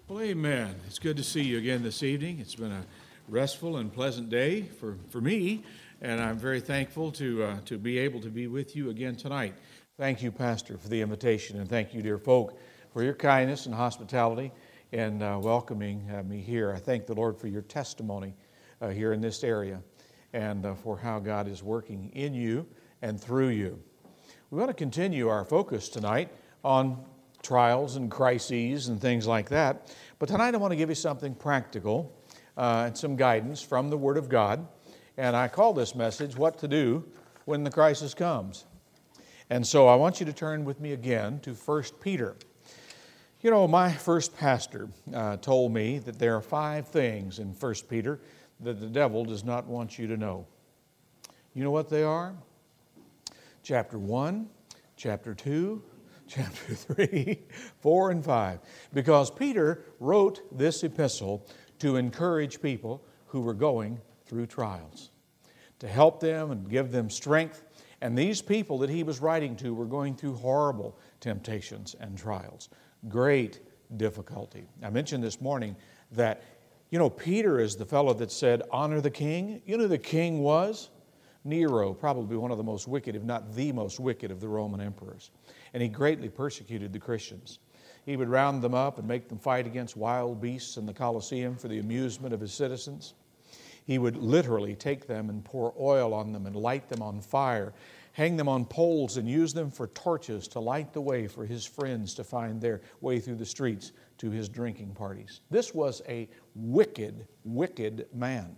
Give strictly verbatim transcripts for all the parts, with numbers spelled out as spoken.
Well, amen. It's good to see you again this evening. It's been a restful and pleasant day for, for me, and I'm very thankful to uh, to be able to be with you again tonight. Thank you, Pastor, for the invitation, and thank you, dear folk, for your kindness and hospitality and uh, welcoming uh, me here. I thank the Lord for your testimony uh, here in this area and uh, for how God is working in you and through you. We want to continue our focus tonight on trials and crises and things like that. But tonight I want to give you something practical uh, and some guidance from the Word of God. And I call this message, What to Do When the Crisis Comes. And so I want you to turn with me again to First Peter. You know, my first pastor uh, told me that there are five things in First Peter that the devil does not want you to know. You know what they are? Chapter one, chapter two, chapter three, four, and five. Because Peter wrote this epistle to encourage people who were going through trials, to help them and give them strength. And these people that he was writing to were going through horrible temptations and trials, great difficulty. I mentioned this morning that, you know, Peter is the fellow that said, honor the king. You know who the king was? Nero, probably one of the most wicked, if not the most wicked of the Roman emperors. And he greatly persecuted the Christians. He would round them up and make them fight against wild beasts in the Colosseum for the amusement of his citizens. He would literally take them and pour oil on them and light them on fire, hang them on poles and use them for torches to light the way for his friends to find their way through the streets to his drinking parties. This was a wicked, wicked man.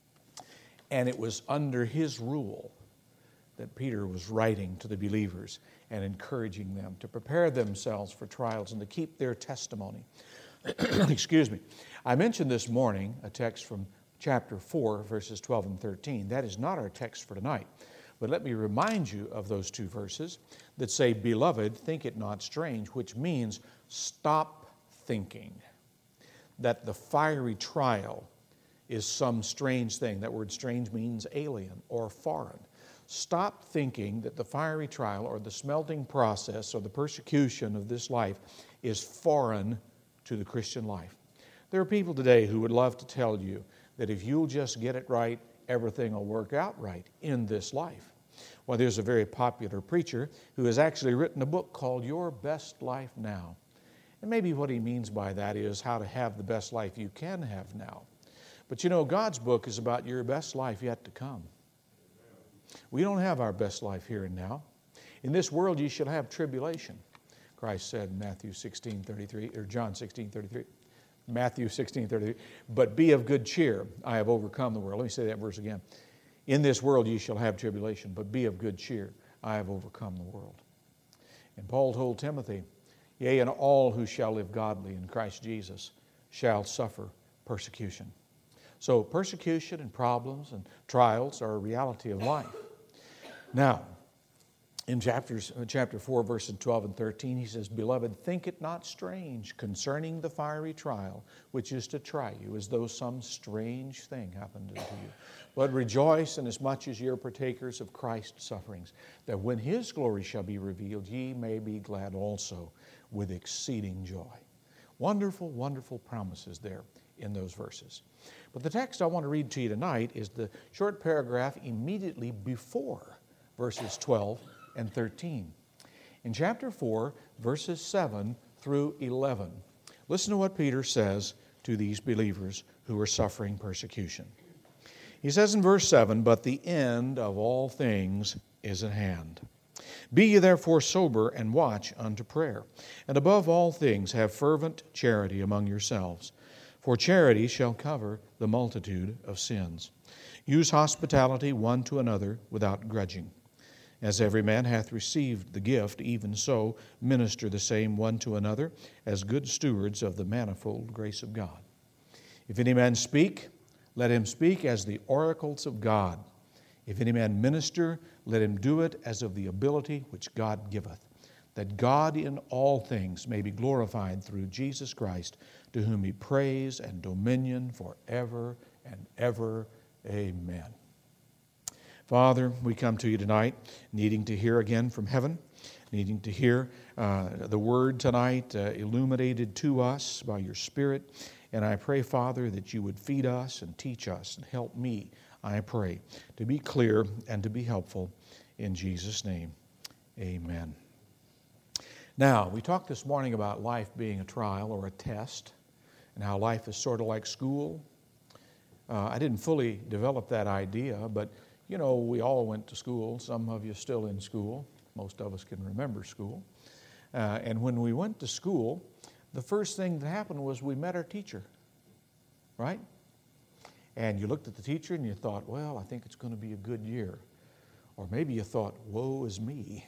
And it was under his rule that Peter was writing to the believers and encouraging them to prepare themselves for trials and to keep their testimony. Excuse me. I mentioned this morning a text from chapter four, verses twelve and thirteen. That is not our text for tonight. But let me remind you of those two verses that say, Beloved, think it not strange, which means stop thinking that the fiery trial is some strange thing. That word strange means alien or foreign. Stop thinking that the fiery trial or the smelting process or the persecution of this life is foreign to the Christian life. There are people today who would love to tell you that if you'll just get it right, everything will work out right in this life. Well, there's a very popular preacher who has actually written a book called Your Best Life Now. And maybe what he means by that is how to have the best life you can have now. But you know, God's book is about your best life yet to come. We don't have our best life here and now. In this world you shall have tribulation, Christ said in Matthew sixteen thirty-three, or John sixteen thirty-three. Matthew sixteen thirty-three. But be of good cheer, I have overcome the world. Let me say that verse again. In this world you shall have tribulation, but be of good cheer, I have overcome the world. And Paul told Timothy, Yea, and all who shall live godly in Christ Jesus shall suffer persecution. So persecution and problems and trials are a reality of life. Now, in chapters, chapter four, verses twelve and thirteen, he says, Beloved, think it not strange concerning the fiery trial, which is to try you, as though some strange thing happened unto you. But rejoice inasmuch as ye are partakers of Christ's sufferings, that when his glory shall be revealed, ye may be glad also with exceeding joy. Wonderful, wonderful promises there in those verses. But the text I want to read to you tonight is the short paragraph immediately before verses twelve and thirteen. In chapter four, verses seven through eleven, listen to what Peter says to these believers who are suffering persecution. He says in verse seven, But the end of all things is at hand. Be ye therefore sober and watch unto prayer. And above all things have fervent charity among yourselves. For charity shall cover the multitude of sins. Use hospitality one to another without grudging. As every man hath received the gift, even so minister the same one to another as good stewards of the manifold grace of God. If any man speak, let him speak as the oracles of God. If any man minister, let him do it as of the ability which God giveth, that God in all things may be glorified through Jesus Christ, to whom be praise and dominion forever and ever. Amen. Father, we come to you tonight needing to hear again from heaven. needing to hear uh, the Word tonight uh, illuminated to us by your Spirit. And I pray, Father, that you would feed us and teach us and help me, I pray, to be clear and to be helpful. In Jesus' name, amen. Now, we talked this morning about life being a trial or a test and how life is sort of like school. Uh, I didn't fully develop that idea, but, you know, we all went to school. Some of you still in school. Most of us can remember school. Uh, and when we went to school, the first thing that happened was we met our teacher, right? And you looked at the teacher and you thought, well, I think it's going to be a good year. Or maybe you thought, woe is me.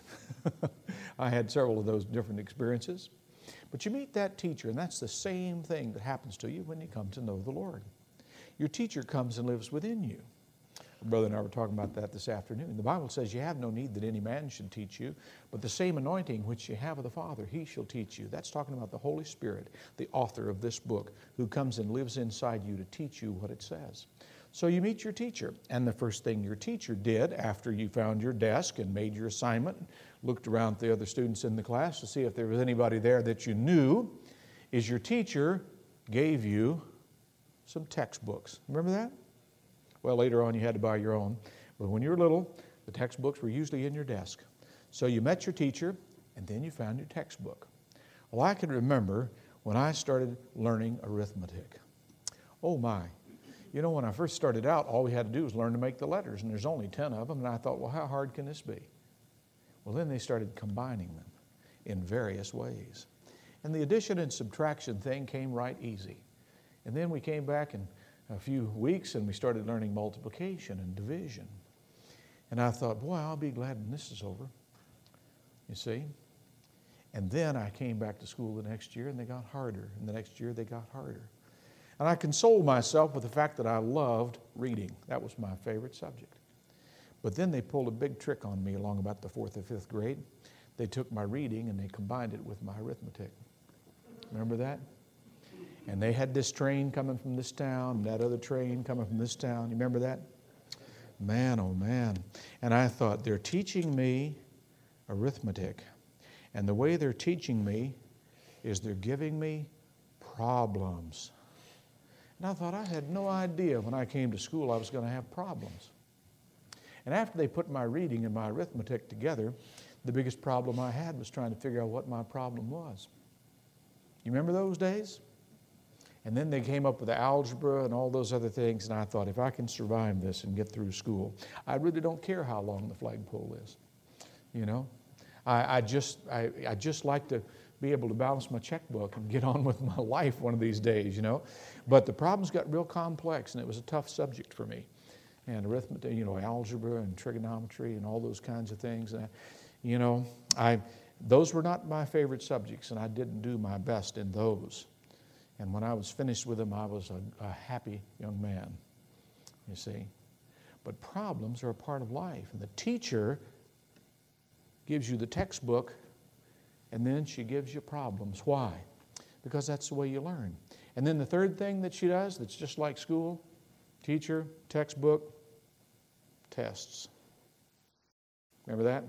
I had several of those different experiences. But you meet that teacher, and that's the same thing that happens to you when you come to know the Lord. Your teacher comes and lives within you. My brother and I were talking about that this afternoon. The Bible says you have no need that any man should teach you, but the same anointing which you have of the Father, He shall teach you. That's talking about the Holy Spirit, the author of this book, who comes and lives inside you to teach you what it says. So you meet your teacher, and the first thing your teacher did after you found your desk and made your assignment, looked around at the other students in the class to see if there was anybody there that you knew, is your teacher gave you some textbooks. Remember that? Well, later on you had to buy your own. But when you were little, the textbooks were usually in your desk. So you met your teacher, and then you found your textbook. Well, I can remember when I started learning arithmetic. Oh my. You know, when I first started out, all we had to do was learn to make the letters, and there's only ten of them, and I thought, well, how hard can this be? Well, then they started combining them in various ways. And the addition and subtraction thing came right easy. And then we came back in a few weeks and we started learning multiplication and division. And I thought, boy, I'll be glad when this is over. You see? And then I came back to school the next year and they got harder. And the next year they got harder. And I consoled myself with the fact that I loved reading. That was my favorite subject. But then they pulled a big trick on me along about the fourth or fifth grade. They took my reading and they combined it with my arithmetic. Remember that? And they had this train coming from this town, and that other train coming from this town. You remember that? Man, oh man. And I thought, they're teaching me arithmetic. And the way they're teaching me is they're giving me problems. And I thought, I had no idea when I came to school I was going to have problems. And after they put my reading and my arithmetic together, the biggest problem I had was trying to figure out what my problem was. You remember those days? And then they came up with the algebra and all those other things, and I thought, if I can survive this and get through school, I really don't care how long the flagpole is. You know? I, I just I, I just like to be able to balance my checkbook and get on with my life one of these days, you know? But the problems got real complex, and it was a tough subject for me. And arithmetic, you know, algebra and trigonometry and all those kinds of things. And I, you know, I those were not my favorite subjects, and I didn't do my best in those. And when I was finished with them, I was a, a happy young man, you see. But problems are a part of life. And the teacher gives you the textbook, and then she gives you problems. Why? Because that's the way you learn. And then the third thing that she does that's just like school, teacher, textbook, tests. Remember that?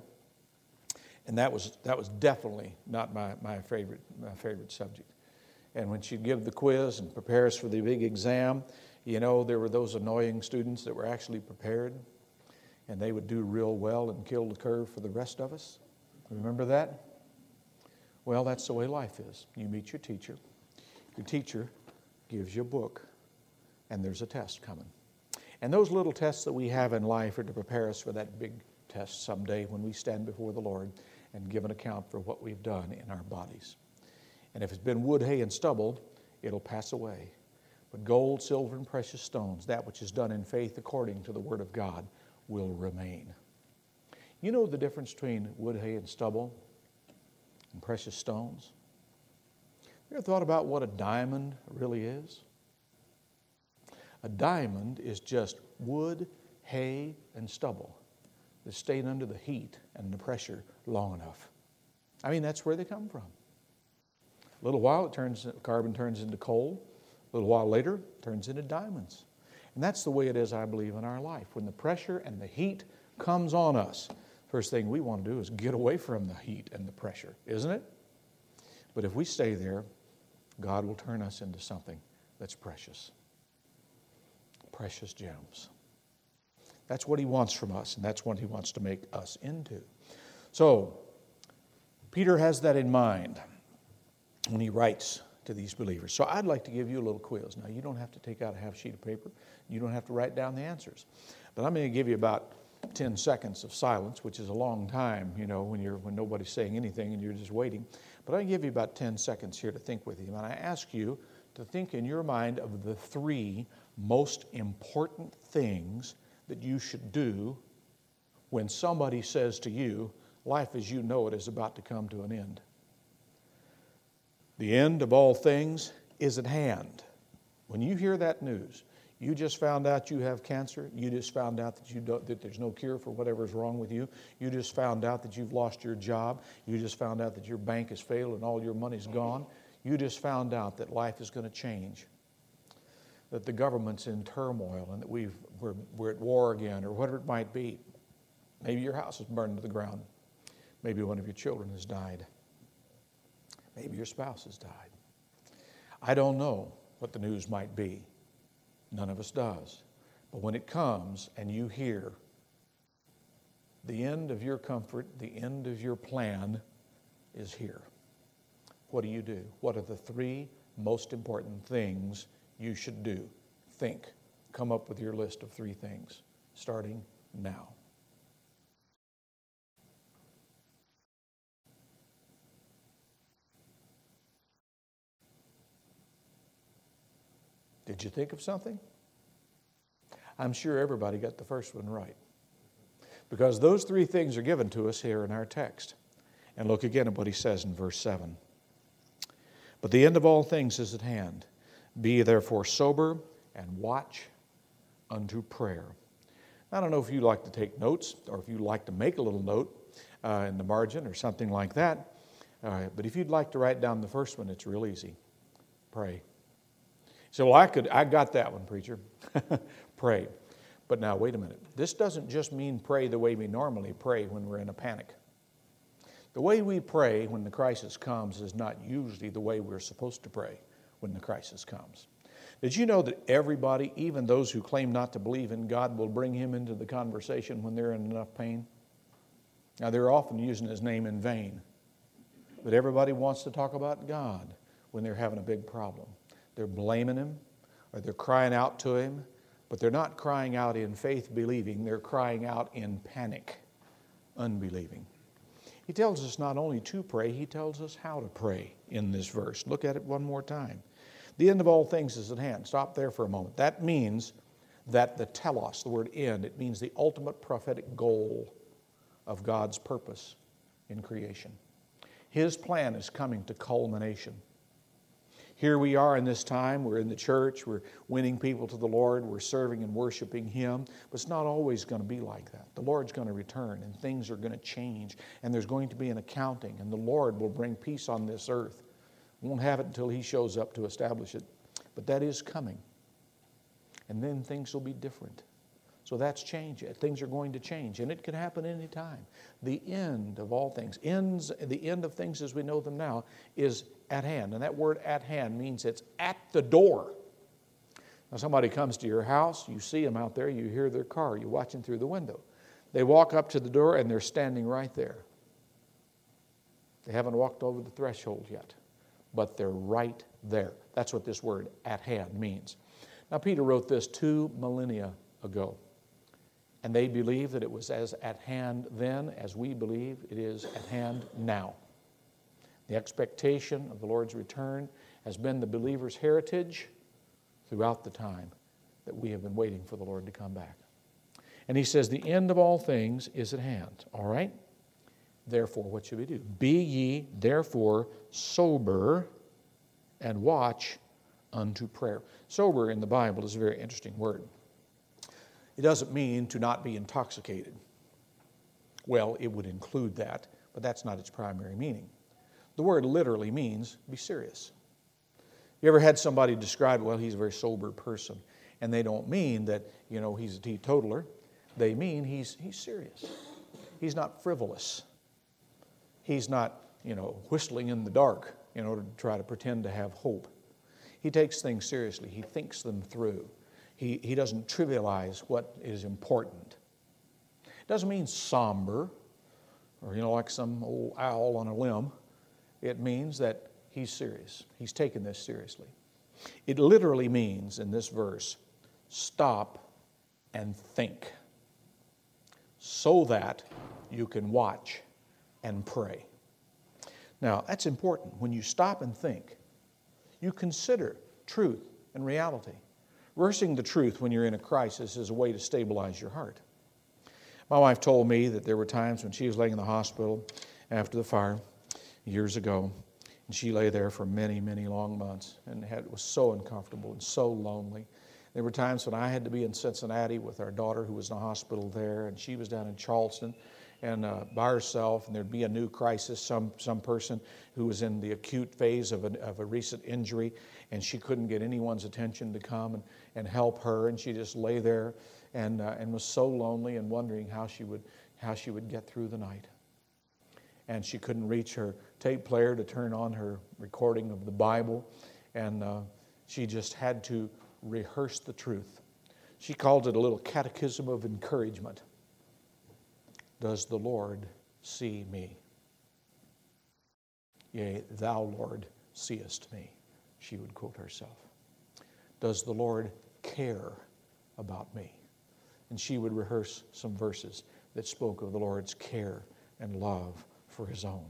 And that was that was definitely not my, my favorite my favorite subject. And when she'd give the quiz and prepare us for the big exam, you know, there were those annoying students that were actually prepared, and they would do real well and kill the curve for the rest of us. Remember that? Well, that's the way life is. You meet your teacher. Your teacher gives you a book, and there's a test coming. And those little tests that we have in life are to prepare us for that big test someday when we stand before the Lord and give an account for what we've done in our bodies. And if it's been wood, hay, and stubble, it'll pass away. But gold, silver, and precious stones, that which is done in faith according to the Word of God, will remain. You know the difference between wood, hay, and stubble and precious stones? You ever thought about what a diamond really is? A diamond is just wood, hay, and stubble that stayed under the heat and the pressure long enough. I mean, that's where they come from. A little while, it turns carbon turns into coal. A little while later, it turns into diamonds. And that's the way it is, I believe, in our life. When the pressure and the heat comes on us First thing we want to do is get away from the heat and the pressure, isn't it? But if we stay there, God will turn us into something that's precious. Precious gems. That's what He wants from us, and that's what He wants to make us into. So, Peter has that in mind when he writes to these believers. So I'd like to give you a little quiz. Now, you don't have to take out a half sheet of paper. You don't have to write down the answers. But I'm going to give you about ten seconds of silence, which is a long time, you know, when you're when nobody's saying anything and you're just waiting. But I give you about ten seconds here to think with you. And I ask you to think in your mind of the three most important things that you should do when somebody says to you, life as you know it is about to come to an end. The end of all things is at hand. When you hear that news, you just found out you have cancer, you just found out that you don't, that there's no cure for whatever's wrong with you, you just found out that you've lost your job, you just found out that your bank has failed and all your money's gone, you just found out that life is going to change, that the government's in turmoil and that we've, we're, we're at war again or whatever it might be. Maybe your house is burned to the ground. Maybe one of your children has died. Maybe your spouse has died. I don't know what the news might be. None of us does. But when it comes and you hear the end of your comfort, the end of your plan is here, what do you do? What are the three most important things you should do? Think. Come up with your list of three things, starting now. Did you think of something? I'm sure everybody got the first one right. Because those three things are given to us here in our text. And look again at what he says in verse seven. But the end of all things is at hand. Be ye therefore sober and watch unto prayer. I don't know if you like to take notes or if you like to make a little note uh, in the margin or something like that. Uh, but if you'd like to write down the first one, it's real easy. Pray. So, well, I could, I got that one, preacher. Pray. But now, wait a minute. This doesn't just mean pray the way we normally pray when we're in a panic. The way we pray when the crisis comes is not usually the way we're supposed to pray when the crisis comes. Did you know that everybody, even those who claim not to believe in God, will bring Him into the conversation when they're in enough pain? Now, they're often using His name in vain. But everybody wants to talk about God when they're having a big problem. They're blaming Him, or they're crying out to Him, but they're not crying out in faith believing, they're crying out in panic, unbelieving. He tells us not only to pray, He tells us how to pray in this verse. Look at it one more time. The end of all things is at hand. Stop there for a moment. That means that the telos, the word end, it means the ultimate prophetic goal of God's purpose in creation. His plan is coming to culmination. Here we are in this time, we're in the church, we're winning people to the Lord, we're serving and worshiping Him, but it's not always going to be like that. The Lord's going to return and things are going to change and there's going to be an accounting and the Lord will bring peace on this earth. We won't have it until He shows up to establish it, but that is coming. And then things will be different. So that's change. Things are going to change, and it can happen any time. The end of all things, ends, the end of things as we know them now, is at hand. And that word at hand means it's at the door. Now somebody comes to your house, you see them out there, you hear their car, you're watching through the window. They walk up to the door and they're standing right there. They haven't walked over the threshold yet, but they're right there. That's what this word at hand means. Now Peter wrote this two millennia ago. And they believed that it was as at hand then as we believe it is at hand now. The expectation of the Lord's return has been the believer's heritage throughout the time that we have been waiting for the Lord to come back. And he says, the end of all things is at hand. All right? Therefore, what should we do? Be ye therefore sober and watch unto prayer. Sober in the Bible is a very interesting word. It doesn't mean to not be intoxicated. Well, it would include that, but that's not its primary meaning. The word literally means be serious. You ever had somebody describe, well, he's a very sober person, and they don't mean that, you know, he's a teetotaler. They mean he's, he's serious. he's not frivolous. He's not, you know, whistling in the dark in order to try to pretend to have hope. He takes things seriously. He thinks them through. He, he doesn't trivialize what is important. It doesn't mean somber or, you know, like some old owl on a limb. It means that he's serious. He's taken this seriously. It literally means, in this verse, stop and think so that you can watch and pray. Now, that's important. When you stop and think, you consider truth and reality. Rehearsing the truth when you're in a crisis is a way to stabilize your heart. My wife told me that there were times when she was laying in the hospital after the fire years ago, and she lay there for many, many long months and had, was so uncomfortable and so lonely. There were times when I had to be in Cincinnati with our daughter who was in the hospital there, and she was down in Charleston and uh, by herself, and there'd be a new crisis, some some person who was in the acute phase of a, of a recent injury, and she couldn't get anyone's attention to come and, and help her, and she just lay there and uh, and was so lonely and wondering how she would how she would get through the night. And she couldn't reach her tape player to turn on her recording of the Bible, and uh, she just had to rehearse the truth. She called it a little catechism of encouragement. Does the Lord see me? Yea, thou, Lord, seest me, she would quote herself. Does the Lord care about me? And she would rehearse some verses that spoke of the Lord's care and love for His own.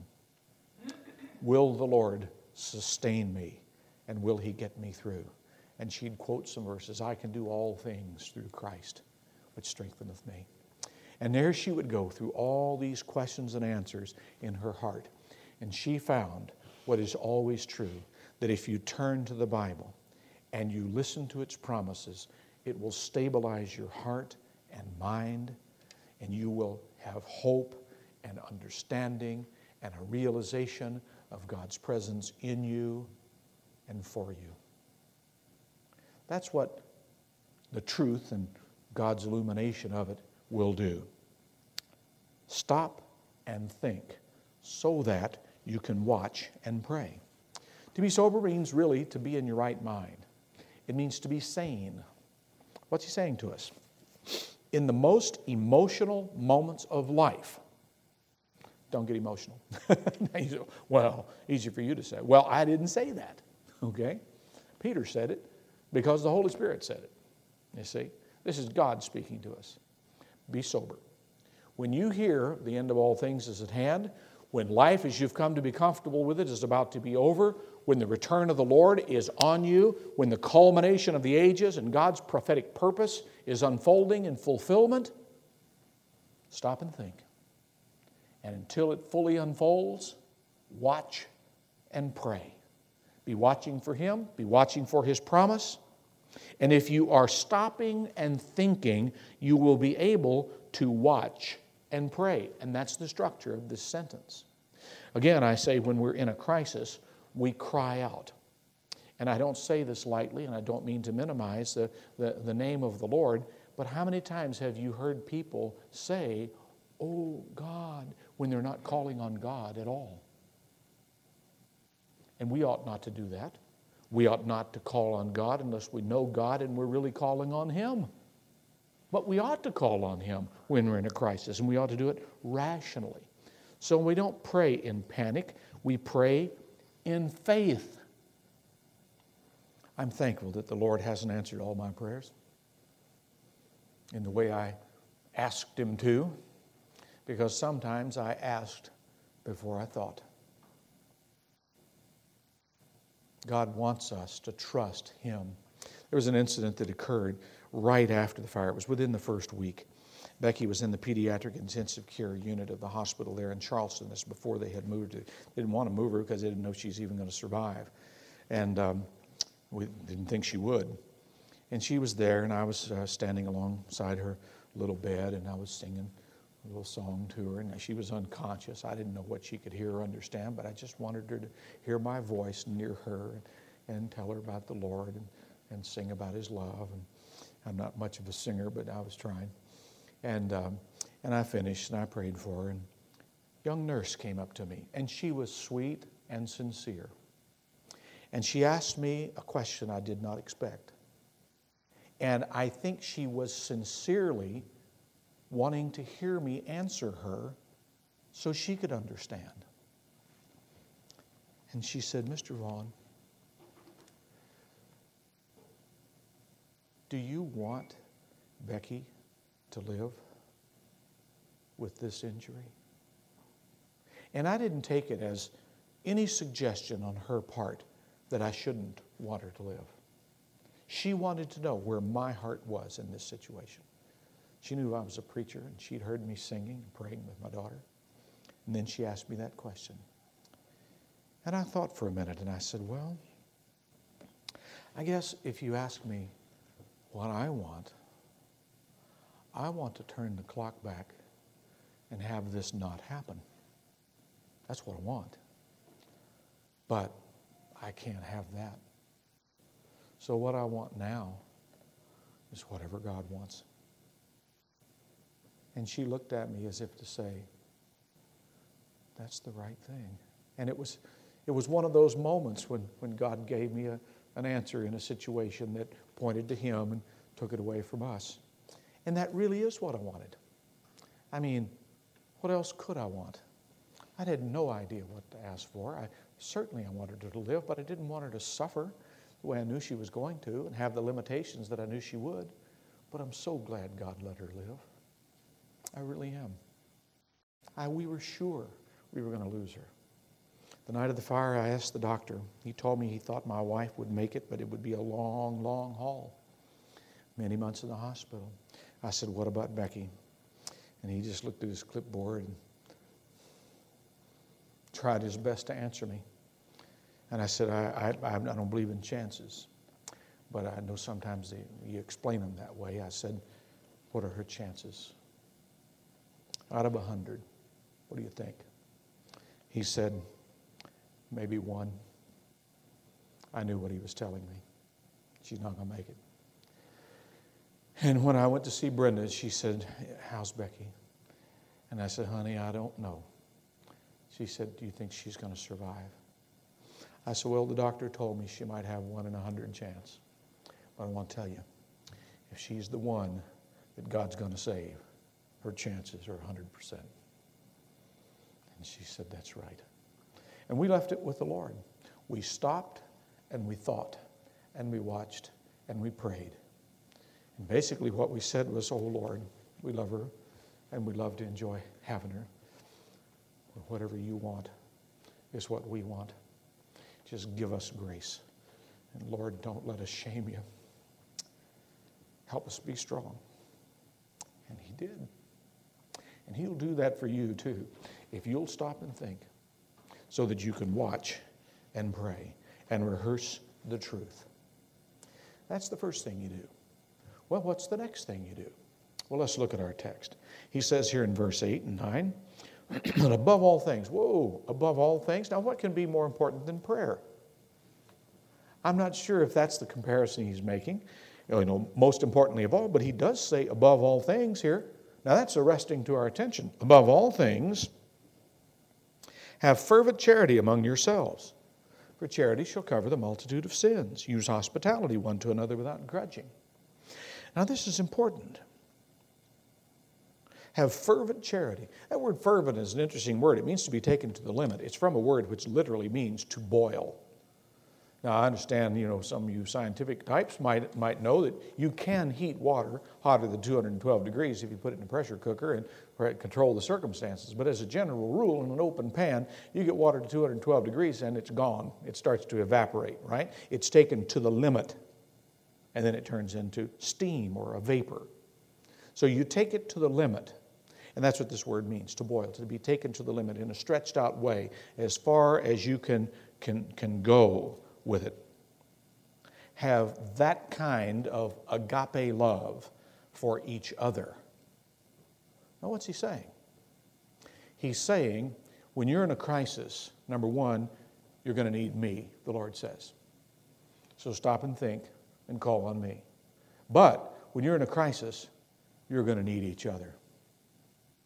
Will the Lord sustain me, and will He get me through? And she'd quote some verses. I can do all things through Christ, which strengtheneth me. And there she would go through all these questions and answers in her heart. And she found what is always true, that if you turn to the Bible and you listen to its promises, it will stabilize your heart and mind, and you will have hope and understanding and a realization of God's presence in you and for you. That's what the truth and God's illumination of it will do. Stop and think so that you can watch and pray. To be sober means really to be in your right mind. It means to be sane. What's he saying to us? In the most emotional moments of life, don't get emotional. Well, easy for you to say. Well, I didn't say that. Okay? Peter said it because the Holy Spirit said it. You see? This is God speaking to us. Be sober. When you hear the end of all things is at hand, when life as you've come to be comfortable with it is about to be over, when the return of the Lord is on you, when the culmination of the ages and God's prophetic purpose is unfolding in fulfillment, stop and think. And until it fully unfolds, watch and pray. Be watching for Him, be watching for His promise. And if you are stopping and thinking, you will be able to watch and pray. And that's the structure of this sentence. Again, I say when we're in a crisis, we cry out. And I don't say this lightly, and I don't mean to minimize the, the, the name of the Lord, but how many times have you heard people say, "Oh God," when they're not calling on God at all? And we ought not to do that. We ought not to call on God unless we know God and we're really calling on Him. But we ought to call on Him when we're in a crisis, and we ought to do it rationally. So we don't pray in panic. We pray in faith. I'm thankful that the Lord hasn't answered all my prayers in the way I asked Him to, because sometimes I asked before I thought. God wants us to trust Him. There was an incident that occurred right after the fire. It was within the first week. Becky was in the pediatric intensive care unit of the hospital there in Charleston. This before they had moved her. They didn't want to move her because they didn't know she's even going to survive. And um, we didn't think she would. And she was there, and I was uh, standing alongside her little bed, and I was singing a little song to her. And she was unconscious. I didn't know what she could hear or understand, but I just wanted her to hear my voice near her and, and tell her about the Lord and, and sing about His love. And I'm not much of a singer, but I was trying. And um, And I finished and I prayed for her. And a young nurse came up to me, and she was sweet and sincere. And she asked me a question I did not expect. And I think she was sincerely wanting to hear me answer her so she could understand. And she said, Mister Vaughn, do you want Becky to live with this injury? And I didn't take it as any suggestion on her part that I shouldn't want her to live. She wanted to know where my heart was in this situation. She knew I was a preacher, and she'd heard me singing and praying with my daughter. And then she asked me that question. And I thought for a minute, and I said, well, I guess if you ask me what I want, I want to turn the clock back and have this not happen. That's what I want. But I can't have that. So what I want now is whatever God wants. And she looked at me as if to say, that's the right thing. And it was it was one of those moments when, when God gave me a, an answer in a situation that pointed to Him and took it away from us. And that really is what I wanted. I mean, what else could I want? I had no idea what to ask for. I certainly I wanted her to live, but I didn't want her to suffer the way I knew she was going to and have the limitations that I knew she would. But I'm so glad God let her live. I really am. I, we were sure we were going to lose her. The night of the fire, I asked the doctor. He told me he thought my wife would make it, but it would be a long, long haul. Many months in the hospital. I said, what about Becky? And he just looked at his clipboard and tried his best to answer me. And I said, I, I, I don't believe in chances. But I know sometimes they, you explain them that way. I said, what are her chances? Out of a hundred, what do you think? He said, maybe one. I knew what he was telling me. She's not going to make it. And when I went to see Brenda, she said, how's Becky? And I said, honey, I don't know. She said, do you think she's going to survive? I said, well, the doctor told me she might have one in a hundred chance. But I want to tell you, if she's the one that God's going to save, her chances are one hundred percent. And she said, that's right. And we left it with the Lord. We stopped and we thought and we watched and we prayed. And basically what we said was, oh Lord, we love her and we love to enjoy having her. Whatever you want is what we want. Just give us grace. And Lord, don't let us shame you. Help us be strong. And he did. And he'll do that for you too, if you'll stop and think, so that you can watch and pray and rehearse the truth. That's the first thing you do. Well, what's the next thing you do? Well, let's look at our text. He says here in verse eight and nine, but above all things, whoa, above all things. Now, what can be more important than prayer? I'm not sure if that's the comparison he's making, you know, most importantly of all, but he does say above all things here. Now, that's arresting to our attention. Above all things, have fervent charity among yourselves, for charity shall cover the multitude of sins. Use hospitality one to another without grudging. Now, this is important. Have fervent charity. That word fervent is an interesting word. It means to be taken to the limit. It's from a word which literally means to boil. Now, I understand, you know, some of you scientific types might, might know that you can heat water hotter than two hundred twelve degrees if you put it in a pressure cooker and control the circumstances. But as a general rule, in an open pan, you get water to two hundred twelve degrees and it's gone. It starts to evaporate, right? It's taken to the limit. And then it turns into steam or a vapor. So you take it to the limit. And that's what this word means, to boil, to be taken to the limit in a stretched out way, as far as you can, can, can go with it. Have that kind of agape love for each other. Now, what's he saying? He's saying, when you're in a crisis, number one, you're going to need me, the Lord says. So stop and think and call on me. But when you're in a crisis, you're going to need each other.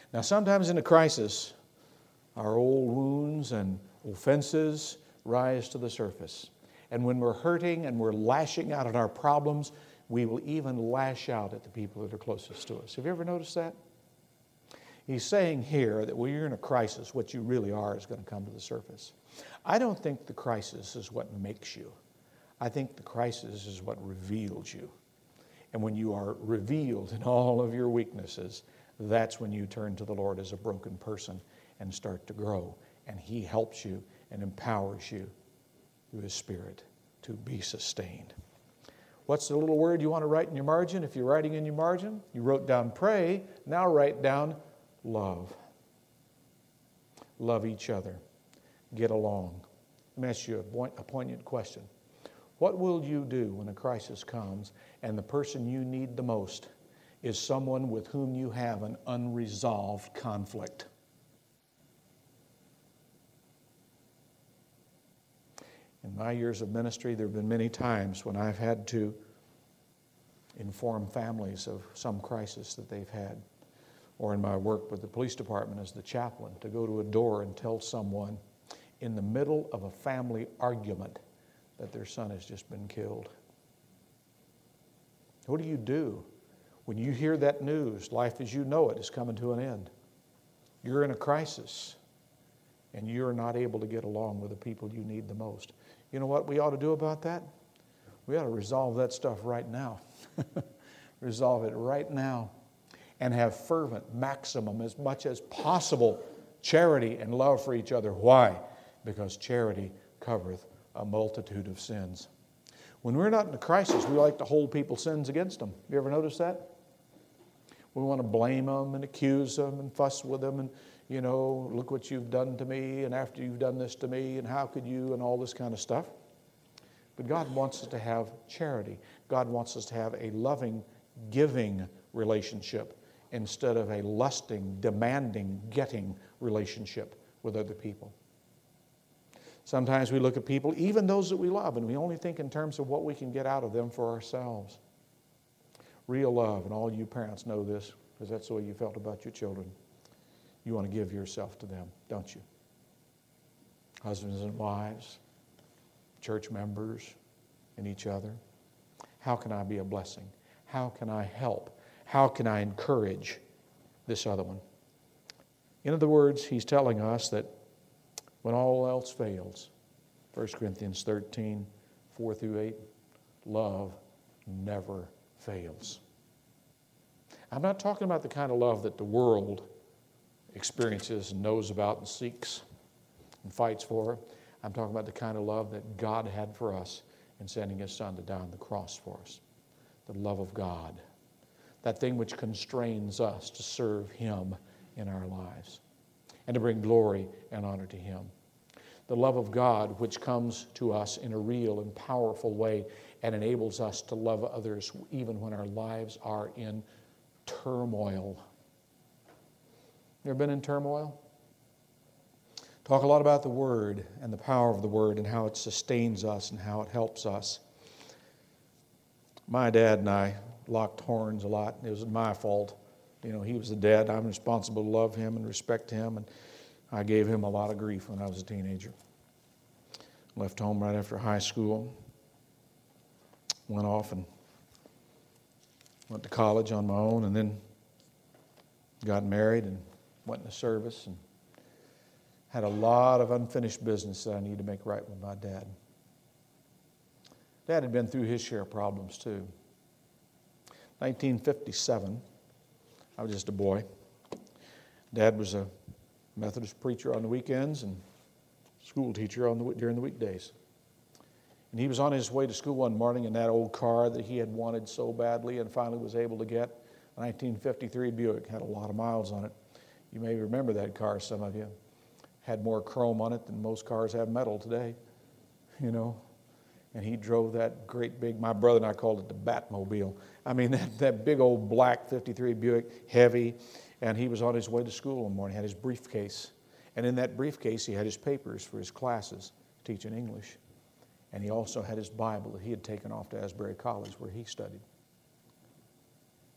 Now, sometimes in a crisis, our old wounds and offenses rise to the surface. And when we're hurting and we're lashing out at our problems, we will even lash out at the people that are closest to us. Have you ever noticed that? He's saying here that when you're in a crisis, what you really are is going to come to the surface. I don't think the crisis is what makes you. I think the crisis is what reveals you. And when you are revealed in all of your weaknesses, that's when you turn to the Lord as a broken person and start to grow. And He helps you and empowers you through His Spirit to be sustained. What's the little word you want to write in your margin? If you're writing in your margin, you wrote down pray. Now write down love. Love each other. Get along. Let me ask you a poignant question. What will you do when a crisis comes and the person you need the most is someone with whom you have an unresolved conflict? In my years of ministry, there have been many times when I've had to inform families of some crisis that they've had, or in my work with the police department as the chaplain, to go to a door and tell someone in the middle of a family argument that their son has just been killed. What do you do when you hear that news? Life as you know it is coming to an end. You're in a crisis, and you're not able to get along with the people you need the most. You know what we ought to do about that? We ought to resolve that stuff right now. Resolve it right now. And have fervent, maximum, as much as possible, charity and love for each other. Why? Because charity covereth a multitude of sins. When we're not in a crisis, we like to hold people's sins against them. You ever notice that? We want to blame them and accuse them and fuss with them and, you know, look what you've done to me, and after you've done this to me, and how could you, and all this kind of stuff. But God wants us to have charity. God wants us to have a loving, giving relationship instead of a lusting, demanding, getting relationship with other people. Sometimes we look at people, even those that we love, and we only think in terms of what we can get out of them for ourselves. Real love, and all you parents know this, because that's the way you felt about your children. You want to give yourself to them, don't you? Husbands and wives, church members, and each other. How can I be a blessing? How can I help? How can I encourage this other one? In other words, he's telling us that when all else fails, First Corinthians thirteen, four through eight, love never fails. I'm not talking about the kind of love that the world experiences and knows about and seeks and fights for. I'm talking about the kind of love that God had for us in sending His Son to die on the cross for us. The love of God. That thing which constrains us to serve Him in our lives and to bring glory and honor to Him. The love of God which comes to us in a real and powerful way and enables us to love others even when our lives are in turmoil. You ever been in turmoil? Talk a lot about the Word and the power of the Word and how it sustains us and how it helps us. My dad and I locked horns a lot. It was my fault. You know, he was the dad. I'm responsible to love him and respect him, and I gave him a lot of grief when I was a teenager. Left home right after high school. Went off and went to college on my own, and then got married and went into service and had a lot of unfinished business that I needed to make right with my dad. Dad had been through his share of problems too. nineteen fifty-seven, I was just a boy. Dad was a Methodist preacher on the weekends and school teacher on the, during the weekdays. And he was on his way to school one morning in that old car that he had wanted so badly and finally was able to get. A nineteen fifty-three Buick, had a lot of miles on it. You may remember that car, some of you. Had more chrome on it than most cars have metal today, you know. And he drove that great big, my brother and I called it the Batmobile. I mean, that, that big old black fifty-three Buick, heavy. And he was on his way to school one morning, had his briefcase. And in that briefcase, he had his papers for his classes, teaching English. And he also had his Bible that he had taken off to Asbury College where he studied.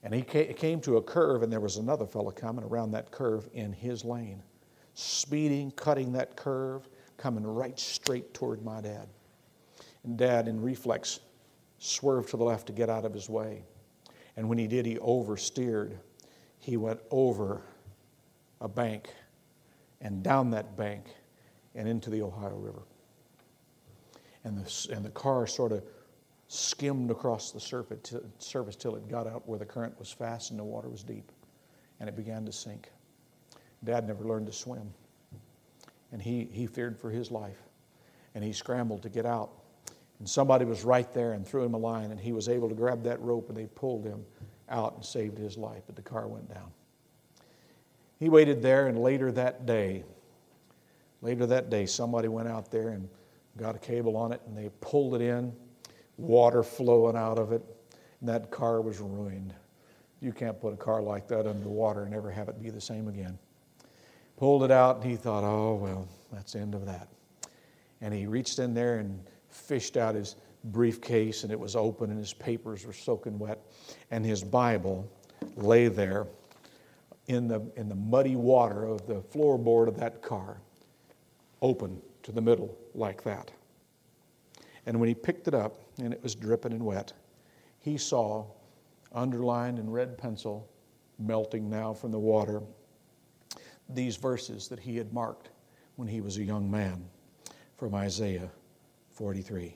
And he came to a curve, and there was another fellow coming around that curve in his lane, speeding, cutting that curve, coming right straight toward my dad. And Dad, in reflex, swerved to the left to get out of his way. And when he did, he oversteered. He went over a bank and down that bank and into the Ohio River. And the, and the car sort of skimmed across the surface, t- surface till it got out where the current was fast and the water was deep. And it began to sink. Dad never learned to swim. And he, he feared for his life. And he scrambled to get out. And somebody was right there and threw him a line, and he was able to grab that rope, and they pulled him out and saved his life. But the car went down. He waited there, and later that day, later that day, somebody went out there and got a cable on it, and they pulled it in, water flowing out of it, and that car was ruined. You can't put a car like that underwater and ever have it be the same again. Pulled it out, and he thought, oh, well, that's the end of that. And he reached in there and fished out his briefcase, and it was open, and his papers were soaking wet, and his Bible lay there in the, in the muddy water of the floorboard of that car, open to the middle like that. And when he picked it up, and it was dripping and wet, he saw, underlined in red pencil, melting now from the water, these verses that he had marked when he was a young man from Isaiah forty-three.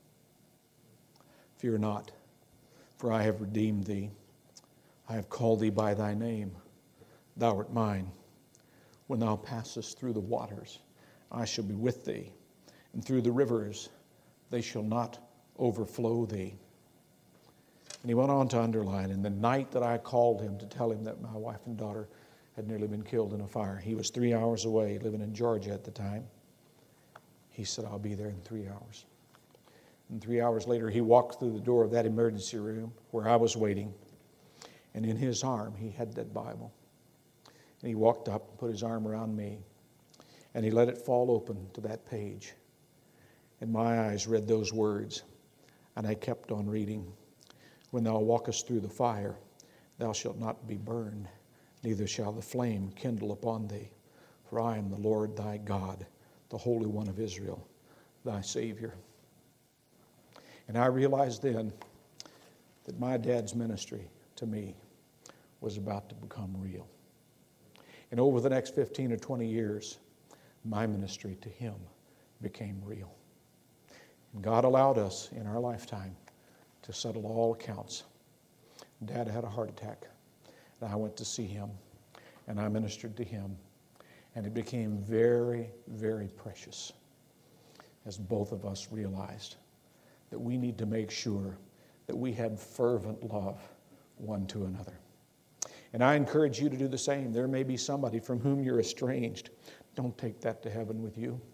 Fear not, for I have redeemed thee. I have called thee by thy name. Thou art mine. When thou passest through the waters, I shall be with thee. And through the rivers, they shall not overflow thee. And he went on to underline, in the night that I called him to tell him that my wife and daughter had nearly been killed in a fire. He was three hours away, living in Georgia at the time. He said, I'll be there in three hours. And three hours later, he walked through the door of that emergency room where I was waiting. And in his arm, he had that Bible. And he walked up and put his arm around me. And he let it fall open to that page. And my eyes read those words. And I kept on reading. When thou walkest through the fire, thou shalt not be burned, neither shall the flame kindle upon thee. For I am the Lord thy God, the Holy One of Israel, thy Savior. And I realized then that my dad's ministry to me was about to become real. And over the next fifteen or twenty years, my ministry to him became real. And God allowed us in our lifetime to settle all accounts. Dad had a heart attack, and I went to see him, and I ministered to him. And it became very, very precious as both of us realized that we need to make sure that we have fervent love one to another. And I encourage you to do the same. There may be somebody from whom you're estranged. Don't take that to heaven with you.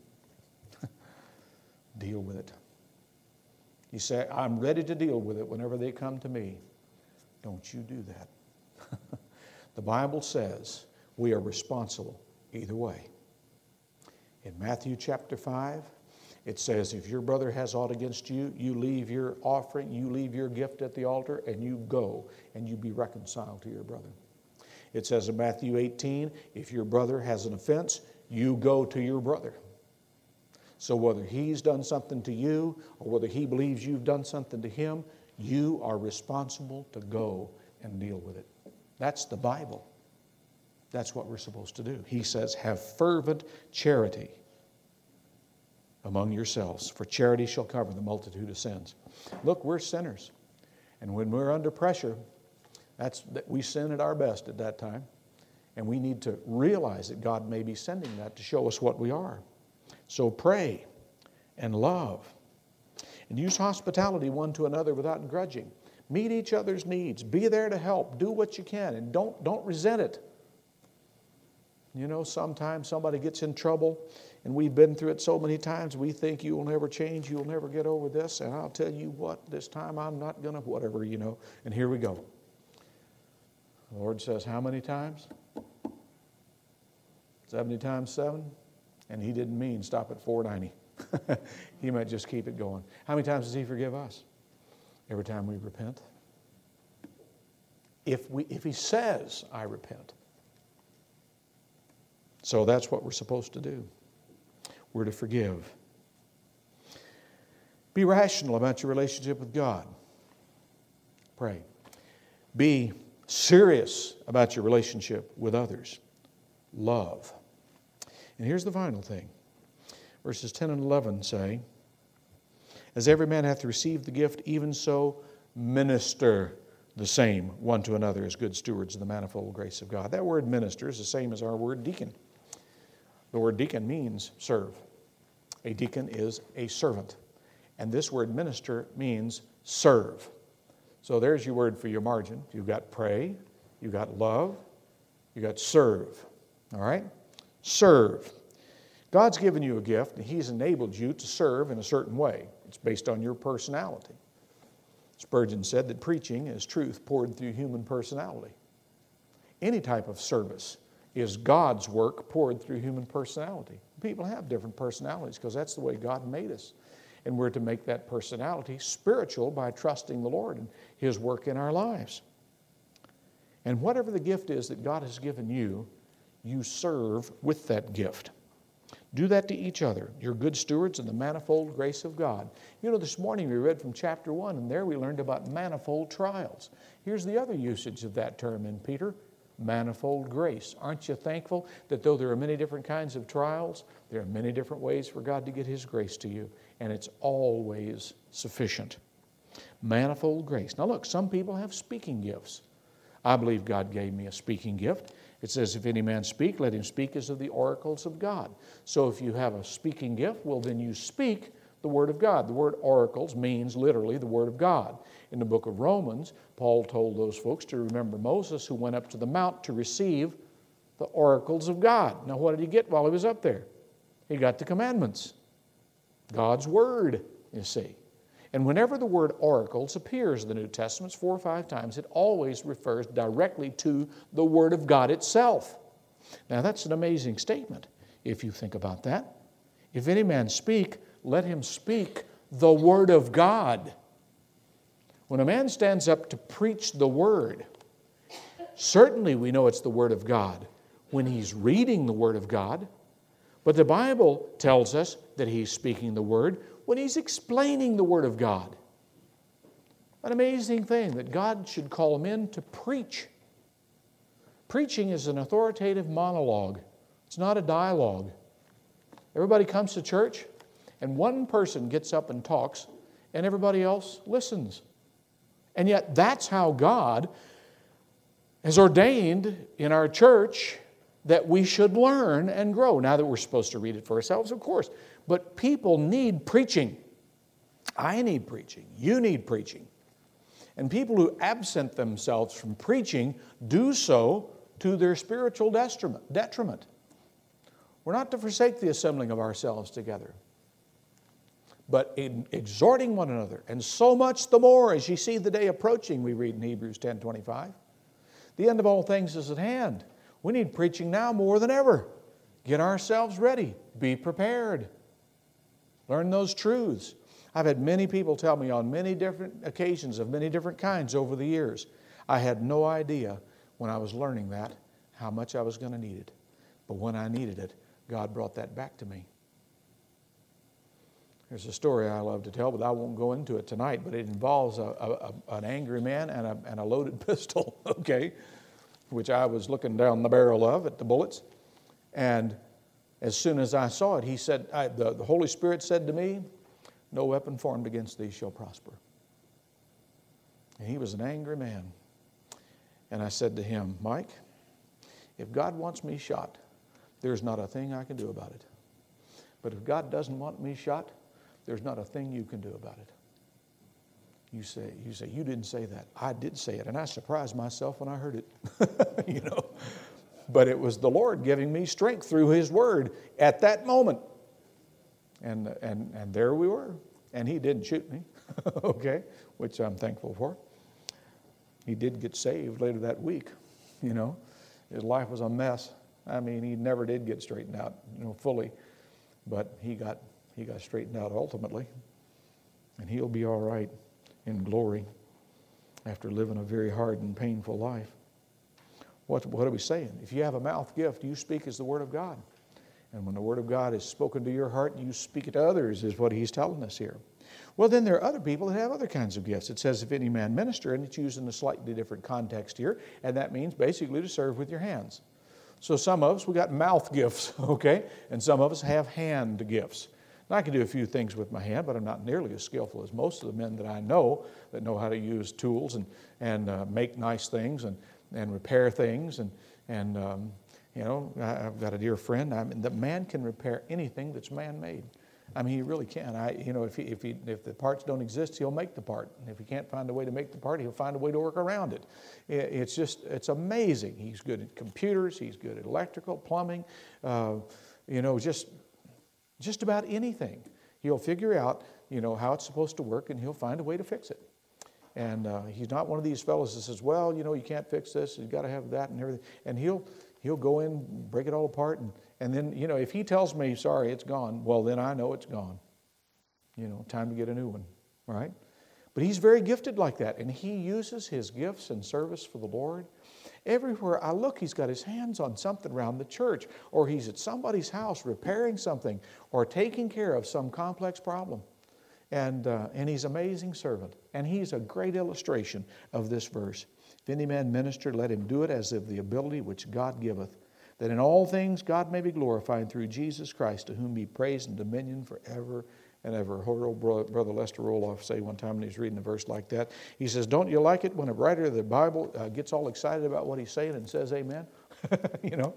Deal with it. You say, I'm ready to deal with it whenever they come to me. Don't you do that. The Bible says we are responsible either way. In Matthew chapter five, it says, if your brother has aught against you, you leave your offering, you leave your gift at the altar, and you go, and you be reconciled to your brother. It says in Matthew eighteen, if your brother has an offense, you go to your brother. So whether he's done something to you, or whether he believes you've done something to him, you are responsible to go and deal with it. That's the Bible. That's what we're supposed to do. He says, have fervent charity among yourselves, for charity shall cover the multitude of sins. Look, we're sinners. And when we're under pressure, that's that we sin at our best at that time. And we need to realize that God may be sending that to show us what we are. So pray and love. And use hospitality one to another without grudging. Meet each other's needs. Be there to help. Do what you can. And don't, don't resent it. You know, sometimes somebody gets in trouble, and we've been through it so many times, we think you will never change, you'll never get over this, and I'll tell you what, this time I'm not going to, whatever, you know. And here we go. The Lord says, how many times? seventy times seven? And He didn't mean stop at four ninety. He might just keep it going. How many times does He forgive us? Every time we repent. if we if he says, I repent. So that's what we're supposed to do. We're to forgive. Be rational about your relationship with God. Pray. Be serious about your relationship with others. Love. And here's the final thing. Verses ten and eleven say, as every man hath received the gift, even so minister the same one to another as good stewards of the manifold grace of God. That word minister is the same as our word deacon. The word deacon means serve. A deacon is a servant. And this word minister means serve. So there's your word for your margin. You've got pray, you've got love, you've got serve. All right? Serve. God's given you a gift, and He's enabled you to serve in a certain way. It's based on your personality. Spurgeon said that preaching is truth poured through human personality. Any type of service is God's work poured through human personality. People have different personalities because that's the way God made us. And we're to make that personality spiritual by trusting the Lord and His work in our lives. And whatever the gift is that God has given you, you serve with that gift. Do that to each other. You're good stewards of the manifold grace of God. You know, this morning we read from chapter one, and there we learned about manifold trials. Here's the other usage of that term in Peter, manifold grace. Aren't you thankful that though there are many different kinds of trials, there are many different ways for God to get His grace to you, and it's always sufficient. Manifold grace. Now look, some people have speaking gifts. I believe God gave me a speaking gift. It says, if any man speak, let him speak as of the oracles of God. So if you have a speaking gift, well, then you speak the Word of God. The word oracles means literally the Word of God. In the book of Romans, Paul told those folks to remember Moses, who went up to the mount to receive the oracles of God. Now, what did he get while he was up there? He got the commandments. God's Word, you see. And whenever the word oracles appears in the New Testament, four or five times, it always refers directly to the Word of God itself. Now that's an amazing statement, if you think about that. If any man speak, let him speak the Word of God. When a man stands up to preach the Word, certainly we know it's the Word of God when he's reading the Word of God, but the Bible tells us that he's speaking the Word when he's explaining the Word of God. An amazing thing that God should call men to preach. Preaching is an authoritative monologue. It's not a dialogue. Everybody comes to church, and one person gets up and talks, and everybody else listens. And yet that's how God has ordained in our church that we should learn and grow. Now that we're supposed to read it for ourselves, of course. But people need preaching. I need preaching. You need preaching. And people who absent themselves from preaching do so to their spiritual detriment. We're not to forsake the assembling of ourselves together, but in exhorting one another, and so much the more as ye see the day approaching, we read in Hebrews ten twenty-five. The end of all things is at hand. We need preaching now more than ever. Get ourselves ready. Be prepared. Learn those truths. I've had many people tell me on many different occasions of many different kinds over the years. I had no idea when I was learning that how much I was going to need it. But when I needed it, God brought that back to me. There's a story I love to tell, but I won't go into it tonight. But it involves a, a, a, an angry man and a, and a loaded pistol, okay, which I was looking down the barrel of at the bullets. And as soon as I saw it, he said, I, the, the Holy Spirit said to me, no weapon formed against thee shall prosper. And he was an angry man. And I said to him, Mike, if God wants me shot, there's not a thing I can do about it. But if God doesn't want me shot, there's not a thing you can do about it. You say, you say, you didn't say that. I did say it, and I surprised myself when I heard it. you know. But it was the Lord giving me strength through His Word at that moment. And, and, and there we were. And He didn't shoot me, okay, which I'm thankful for. He did get saved later that week, you know. His life was a mess. I mean, he never did get straightened out, you know, fully. But he got, he got straightened out ultimately. And he'll be all right in glory. after living a very hard and painful life. What, what are we saying? If you have a mouth gift, you speak as the Word of God. And when the Word of God is spoken to your heart, you speak it to others, is what he's telling us here. Well, then there are other people that have other kinds of gifts. It says, if any man minister, and it's used in a slightly different context here, and that means basically to serve with your hands. So some of us, we got mouth gifts, okay? And some of us have hand gifts. Now, I can do a few things with my hand, but I'm not nearly as skillful as most of the men that I know that know how to use tools and, and uh, make nice things and, and repair things. And, and um, you know, I, I've got a dear friend. I mean, the man can repair anything that's man-made. I mean, he really can. I, you know, if, he, if, he, if the parts don't exist, he'll make the part. And if he can't find a way to make the part, he'll find a way to work around it. it it's just, it's amazing. He's good at computers. He's good at electrical, plumbing, uh, you know, just... Just about anything. He'll figure out, you know, how it's supposed to work, and he'll find a way to fix it. And uh, he's not one of these fellows that says, well, you know, you can't fix this, you've got to have that and everything. And he'll he'll go in, break it all apart, and, and then, you know, if he tells me, sorry, it's gone, well, then I know it's gone. You know, time to get a new one, right? But he's very gifted like that, and he uses his gifts and service for the Lord. Everywhere I look, he's got his hands on something around the church, or he's at somebody's house repairing something or taking care of some complex problem. And, uh, and he's an amazing servant. And he's a great illustration of this verse. If any man minister, let him do it as of the ability which God giveth, that in all things God may be glorified through Jesus Christ, to whom be praise and dominion forever and ever. Heard old Brother Lester Roloff say one time when he was reading a verse like that, he says, don't you like it when a writer of the Bible uh, gets all excited about what he's saying and says amen? You know,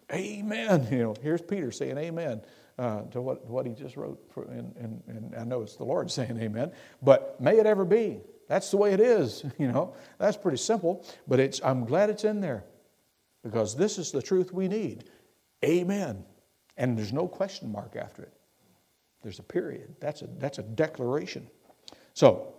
amen. You know, here's Peter saying amen uh, to what, what he just wrote. For, and, and, and I know it's the Lord saying amen, but may it ever be. That's the way it is, you know. That's pretty simple, but it's. I'm glad it's in there because this is the truth we need. Amen. And there's no question mark after it. There's a period. That's a, that's a declaration. So,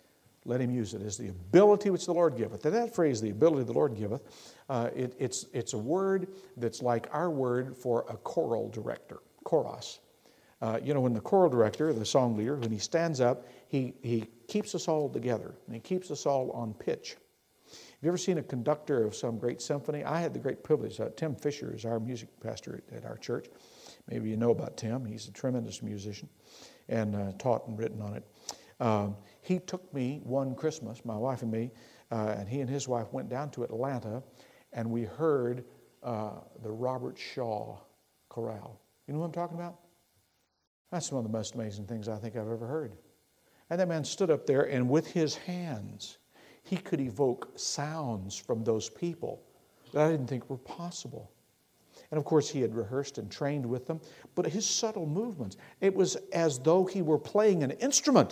let him use it as the ability which the Lord giveth. And that phrase, the ability the Lord giveth, uh, it, it's, it's a word that's like our word for a choral director, choros. Uh, you know, when the choral director, the song leader, when he stands up, he, he keeps us all together, and he keeps us all on pitch. Have you ever seen a conductor of some great symphony? I had the great privilege. Uh, Tim Fisher is our music pastor at, at our church. Maybe you know about Tim. He's a tremendous musician and uh, taught and written on it. Um, he took me one Christmas, my wife and me, uh, and he and his wife went down to Atlanta, and we heard uh, the Robert Shaw Chorale. You know what I'm talking about? That's one of the most amazing things I think I've ever heard. And that man stood up there, and with his hands, he could evoke sounds from those people that I didn't think were possible. And of course, he had rehearsed and trained with them, but his subtle movements, it was as though he were playing an instrument.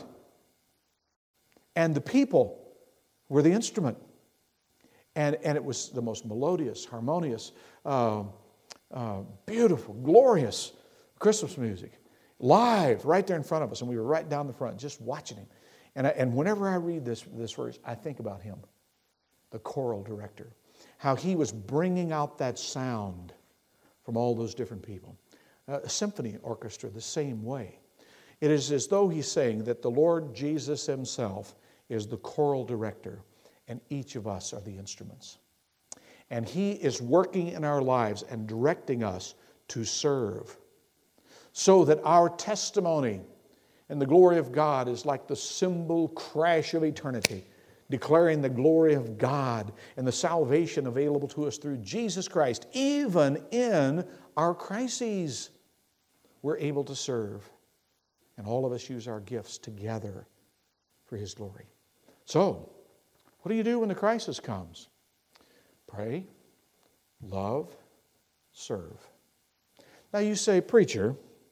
And the people were the instrument. And, and it was the most melodious, harmonious, uh, uh, beautiful, glorious Christmas music. Live, right there in front of us. And we were right down the front, just watching him. And, I, and whenever I read this, this verse, I think about him, the choral director. How he was bringing out that sound from all those different people. Uh, a symphony orchestra, the same way. It is as though he's saying that the Lord Jesus himself is the choral director, and each of us are the instruments. And he is working in our lives and directing us to serve, so that our testimony and the glory of God is like the cymbal crash of eternity, declaring the glory of God and the salvation available to us through Jesus Christ. Even in our crises, we're able to serve. And all of us use our gifts together for His glory. So, what do you do when the crisis comes? Pray, love, serve. Now you say, preacher,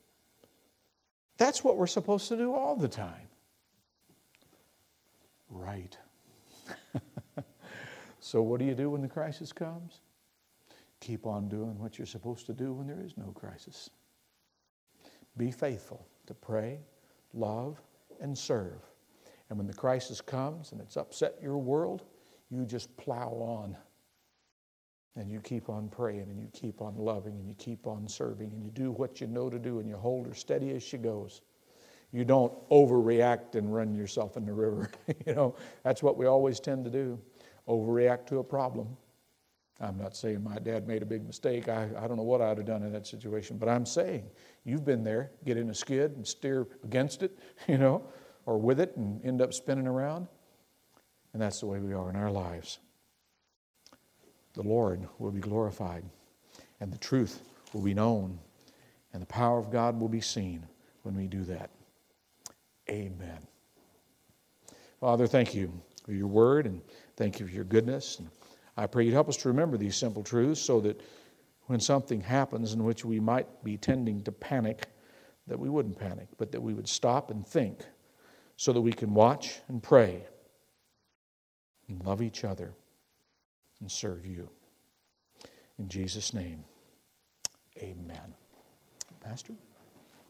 that's what we're supposed to do all the time. Right. So what do you do when the crisis comes? Keep on doing what you're supposed to do when there is no crisis. Be faithful to pray, love, and serve. And when the crisis comes and it's upset your world, you just plow on. And you keep on praying, and you keep on loving, and you keep on serving, and you do what you know to do, and you hold her steady as she goes. You don't overreact and run yourself in the river. You know, that's what we always tend to do, overreact to a problem. I'm not saying my dad made a big mistake. I, I don't know what I'd have done in that situation, but I'm saying you've been there, get in a skid and steer against it, you know, or with it and end up spinning around. And that's the way we are in our lives. The Lord will be glorified, and the truth will be known, and the power of God will be seen when we do that. Amen. Father, thank you for your word, and thank you for your goodness. And I pray you'd help us to remember these simple truths so that when something happens in which we might be tending to panic, that we wouldn't panic, but that we would stop and think so that we can watch and pray and love each other and serve you. In Jesus' name, amen. Pastor?